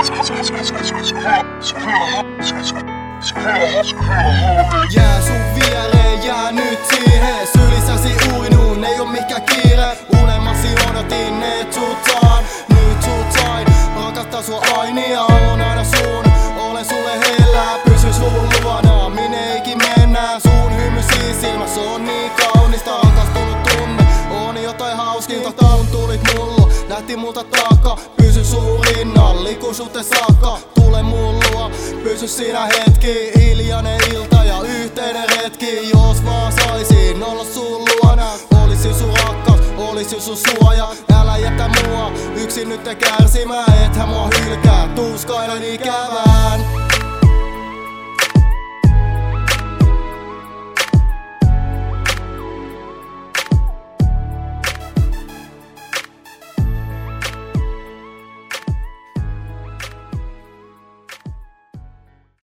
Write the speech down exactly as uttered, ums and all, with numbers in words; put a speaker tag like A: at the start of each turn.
A: Jää sun viereen, jää nyt siihen. Sylissäsi uinuun, ei oo mikään kiire. Unelmasi odotin, et sut saan. Nyt sut sain, rakastan sua aina ja on aina sun. Olen sulle hellää, pysy sun luona. Minne eikin mennään, sun hymy siis silmässä on niin kaunista. Rakastunut tunne, on jotain hauskinta. Kun tulit mulla, lähti multa taakka. Pysy sun rinnalla, liku suhteen saakka. Tule mun luo, pysy siinä hetki. Hiljainen ilta ja yhteinen retki. Jos vaan saisin olla sun luona, olisin sun rakkaus, olisin sun suoja. Älä jätä mua yksin nyt kärsimään, ethän mua hylkää tuskainen ikävään.